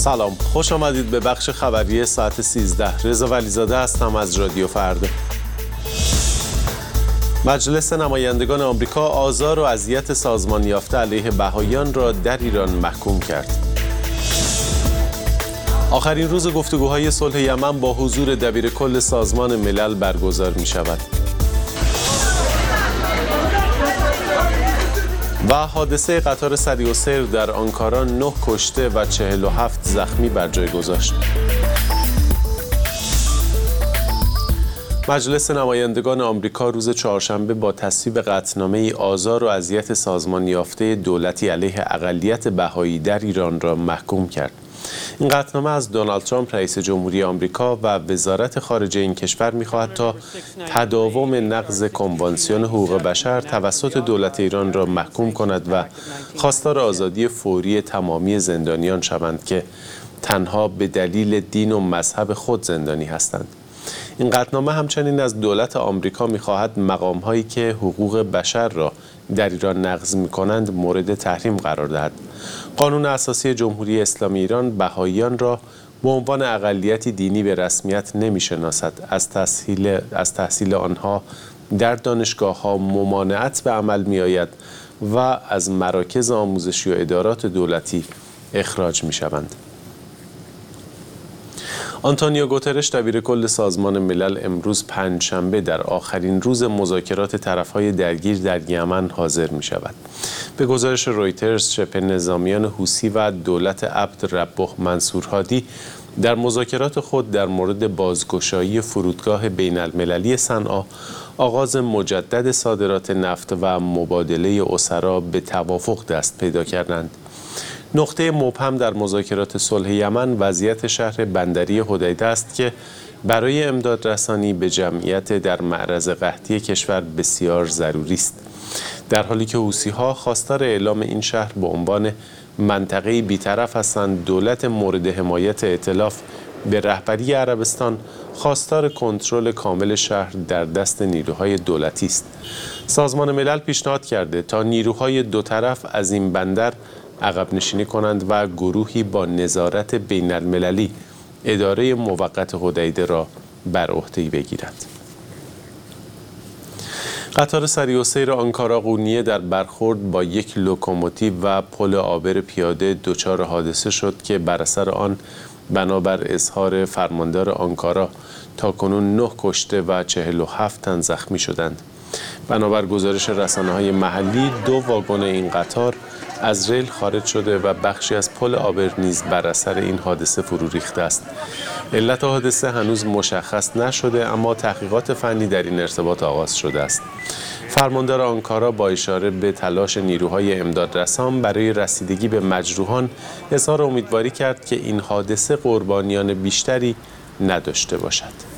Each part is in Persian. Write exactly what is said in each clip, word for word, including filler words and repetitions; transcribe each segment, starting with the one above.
سلام، خوش آمدید به بخش خبری ساعت سیزده. رضا ولیزاده هستم از رادیو فردا. مجلس نمایندگان آمریکا آزار و اذیت سازمان یافته علیه بهائیان را در ایران محکوم کرد. آخرین روز گفتگوهای صلح یمن با حضور دبیرکل سازمان ملل برگزار می شود. و حادثه قطار سریع السیر در آنکارا نه کشته و چهل و هفت زخمی بر جای گذاشت. مجلس نمایندگان آمریکا روز چهارشنبه با تصویب قطعنامه‌ای آزار و اذیت سازمان یافته دولتی علیه اقلیت بهایی در ایران را محکوم کرد. این قطعنامه از دونالد ترامپ رئیس جمهوری آمریکا و وزارت خارجه این کشور می‌خواهد تا تداوم نقض کنوانسیون حقوق بشر توسط دولت ایران را محکوم کند و خواستار آزادی فوری تمامی زندانیان شوند که تنها به دلیل دین و مذهب خود زندانی هستند. این قطعنامه همچنین از دولت آمریکا می‌خواهد مقام‌هایی که حقوق بشر را در ایران نقض می‌کنند مورد تحریم قرار دهد. قانون اساسی جمهوری اسلامی ایران بهائیان را به عنوان اقلیتی دینی به رسمیت نمی‌شناسد. از تحصیل از تحصیل آنها در دانشگاه‌ها ممانعت به عمل می‌آید و از مراکز آموزشی و ادارات دولتی اخراج می‌شوند. آنتونیو گوترش دبیرکل سازمان ملل امروز پنجشنبه در آخرین روز مذاکرات طرف‌های درگیر در یمن حاضر می‌شود. به گزارش رویترز، شبه نظامیان حوثی و دولت عبد ربه منصور هادی در مذاکرات خود در مورد بازگشایی فرودگاه بین المللی صنعا، آغاز مجدد صادرات نفت و مبادله اسرا به توافق دست پیدا کردند. نقطه مبهم در مذاکرات صلح یمن وضعیت شهر بندری حدیده است که برای امدادرسانی به جمعیت در معرض قحطی کشور بسیار ضروری است. در حالی که حوثی‌ها خواستار اعلام این شهر به عنوان منطقه بی‌طرف هستند، دولت مورد حمایت ائتلاف به رهبری عربستان خواستار کنترل کامل شهر در دست نیروهای دولتی است. سازمان ملل پیشنهاد کرده تا نیروهای دو طرف از این بندر عقب نشینی کنند و گروهی با نظارت بین المللی اداره موقت حدیده را بر عهده بگیرد. قطار سریع السیر آنکارا قونیه در برخورد با یک لوکوموتیو و پل عابر پیاده دچار حادثه شد که بر اثر آن بنابر اظهار فرماندار آنکارا تاکنون نه کشته و چهل و هفت تن زخمی شدند. بنابر گزارش رسانه‌های محلی دو واگن این قطار از ریل خارج شده و بخشی از پل عابر نیز بر اثر این حادثه فرو ریخته است. علت حادثه هنوز مشخص نشده، اما تحقیقات فنی در این ارتباط آغاز شده است. فرماندار آنکارا با اشاره به تلاش نیروهای امدادرسان برای رسیدگی به مجروحان اظهار امیدواری کرد که این حادثه قربانیان بیشتری نداشته باشد.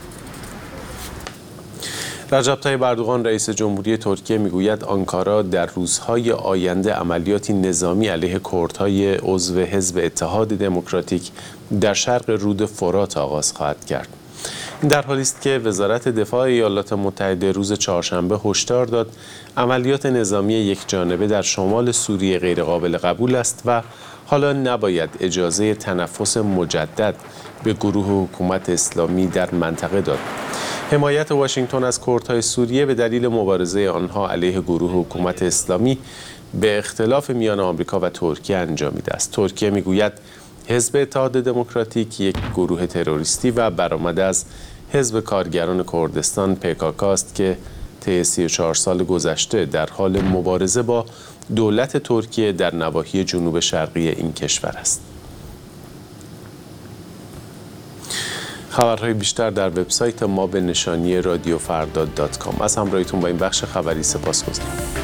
رجب طیب اردوغان رئیس جمهوری ترکیه میگوید آنکارا در روزهای آینده عملیاتی نظامی علیه کردهای عضو حزب اتحاد دموکراتیک در شرق رود فرات آغاز خواهد کرد. این در حالی است که وزارت دفاع ایالات متحده روز چهارشنبه هشدار داد عملیات نظامی یکجانبه در شمال سوریه غیرقابل قبول است و حالا نباید اجازه تنفس مجدد به گروه حکومت اسلامی در منطقه داد. حمایت واشنگتن از کردهای سوریه به دلیل مبارزه آنها علیه گروه حکومت اسلامی به اختلاف میان آمریکا و ترکیه انجامیده است. ترکیه میگوید حزب اتحاد دموکراتیک یک گروه تروریستی و برآمده از حزب کارگران کردستان پی کی کی است که طی سی و چهار سال گذشته در حال مبارزه با دولت ترکیه در نواحی جنوب شرقی این کشور است. خبرهای بیشتر در وبسایت ما به نشانی رادیو فردا دات کام. از همراهیتون با این بخش خبری سپاسگزارم.